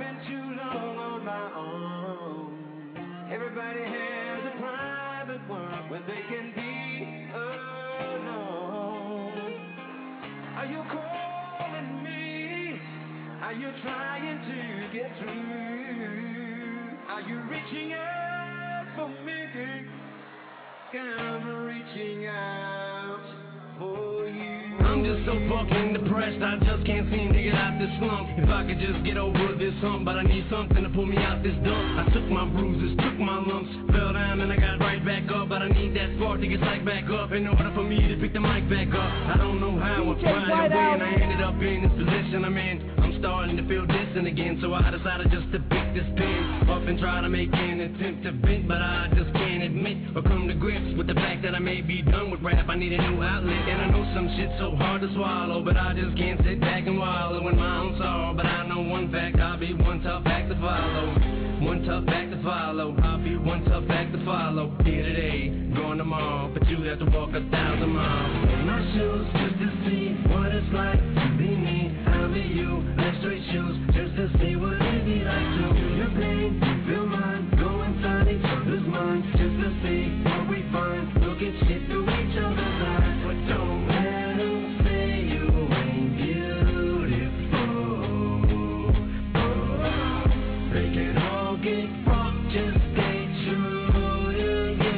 been too long on my own. Everybody has a private world where they can be alone. Are you calling me? Are you trying to get through? Are you reaching out for me? I'm reaching out for you. I'm just so fucking depressed, I just can't seem to get out this slump. If I could just get over this hump, but I need something to pull me out this dump. I took my bruises, took my lumps, fell down and I got right back up. But I need that spark to get psyched back up in order for me to pick the mic back up. I don't know how or why or when I ended up in this position I'm in. I'm starting to feel distant again, so I decided just to pick this pen up and try to make an attempt to vent, but I just can't admit or come to grips with the fact that I may be done with rap. I need a new outlet, and I know some shit's so hard to swallow, but I just can't sit back and wallow in my own sorrow. But I know one fact, I'll be one tough act to follow. One tough act to follow. I'll be one tough act to follow. Here today, gone tomorrow, but you have to walk 1,000 miles. In my shoes, just to see what it's like to be me. I'll be you, left straight shoes, just to see what it'd be like to feel your pain, feel mine, go inside each other's minds, just to see what we find. Look at shit through each other's eyes, but don't let them say you ain't beautiful. They can all get fucked, just stay true to you.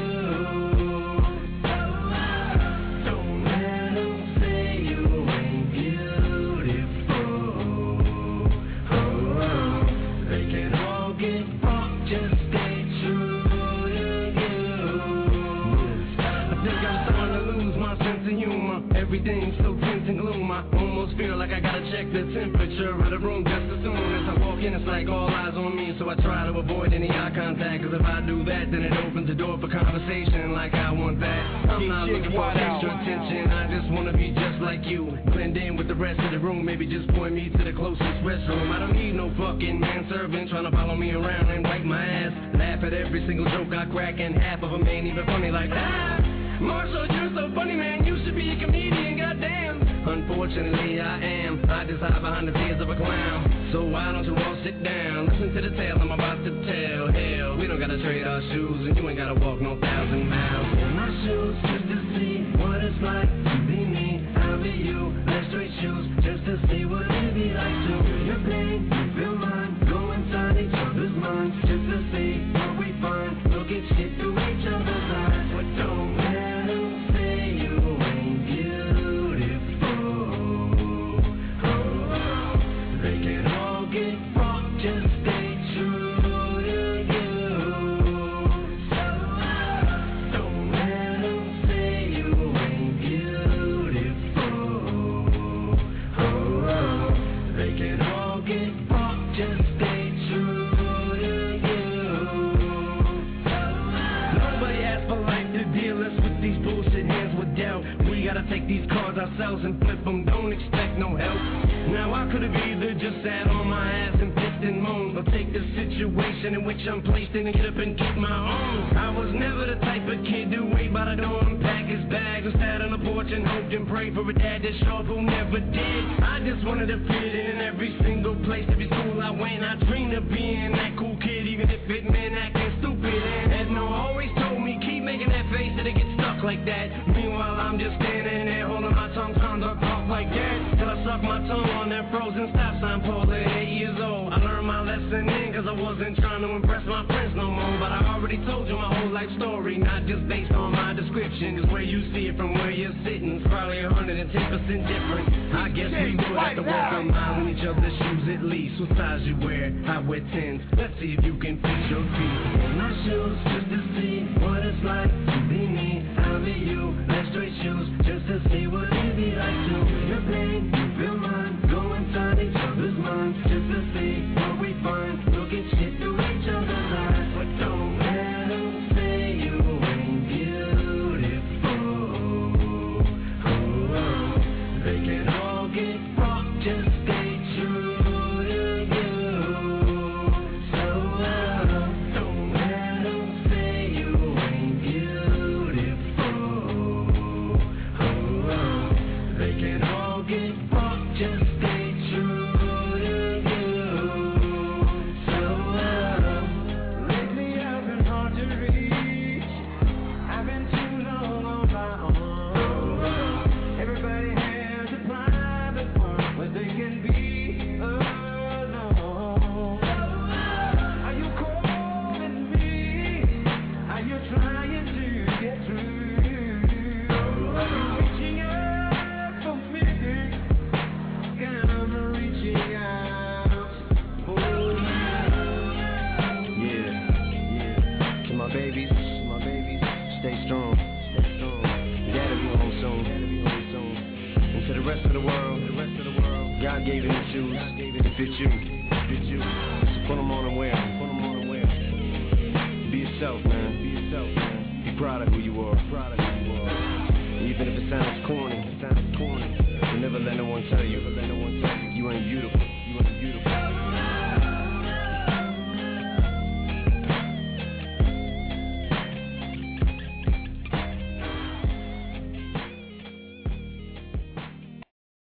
Don't let them say you ain't beautiful. They can all get fucked, just stay true to you. I think I'm starting to lose my sense of humor. Everything's so tense and gloom. I almost feel like I gotta check the temperature of the room just as soon as I walk in. It's like all eyes on me, so I try to avoid any eye contact. Cause if I do that, then it opens the door for conversation like I want that. I'm not looking for extra attention, I just wanna be just like you. Blend in with the rest of the room, maybe just point me to the closest restroom. I don't need no fucking manservant trying to follow me around and wipe my ass. Laugh at every single joke I crack, and half of them ain't even funny like that. Marshall, you're so funny, man, you should be a comedian, goddamn. Unfortunately, I am. I just hide behind the tears of a clown. So why don't you all sit down? Listen to the tale I'm about to tell. Hell, we don't gotta trade our shoes, and you ain't gotta walk no 1,000 miles. In my shoes, just to see what it's like to be me. I'll be you, left straight shoes, just to see what it'd be like to feel your pain, feel mine, go inside each other's minds, just to see what we find. Look at shit through each other's eyes, but don't let them say you ain't beautiful. They can all get fucked, just stay true to you. Don't let them say you ain't beautiful. They can all get fucked, just stay true to you. Nobody asked for life to deal us with these bullshit hands with doubt. We gotta take these cards ourselves and flip them, don't expect no help. Now I could've either just sat on my ass and pissed and moaned, or take the situation in which I'm placed in and get up and get my own. I was never the type of kid to wait by the door and pack his bags, or sat on the porch and hoped and prayed for a dad that showed up who never did. I just wanted to fit in every single place, every school I went. I dreamed of being that cool kid, even if it meant acting stupid. And Edno always told me, keep making that face that it gets stuck like that. Meanwhile, I'm just standing there holding my tongue turned up off like that, till I suck my tongue on that frozen stop sign pole at 8 years old. I learned my lesson then, cause I wasn't trying to impress my friends no more. But I already told you my whole life story, not just based on my description. Cause where you see it from where you're sitting is probably 110% different. I guess we would have to walk a mile in each other's shoes at least. What size you wear? I wear 10s. Let's see if you can fit your feet in my shoes, just to see what it's like to be me. I'll be you, left straight shoes, just to see what it'd be like to feel your pain, feel mine, go inside each other's minds, just to see what we find. Look at shit through each other's eyes, but don't let them say you ain't beautiful. They can all get fucked, just stay true to you. So don't let them say you ain't beautiful. They can all get fucked, just stay true to you. God gave you them shoes to fit you. So put them on and wear them. Be yourself, man. Be proud of who you are. Even if it sounds corny.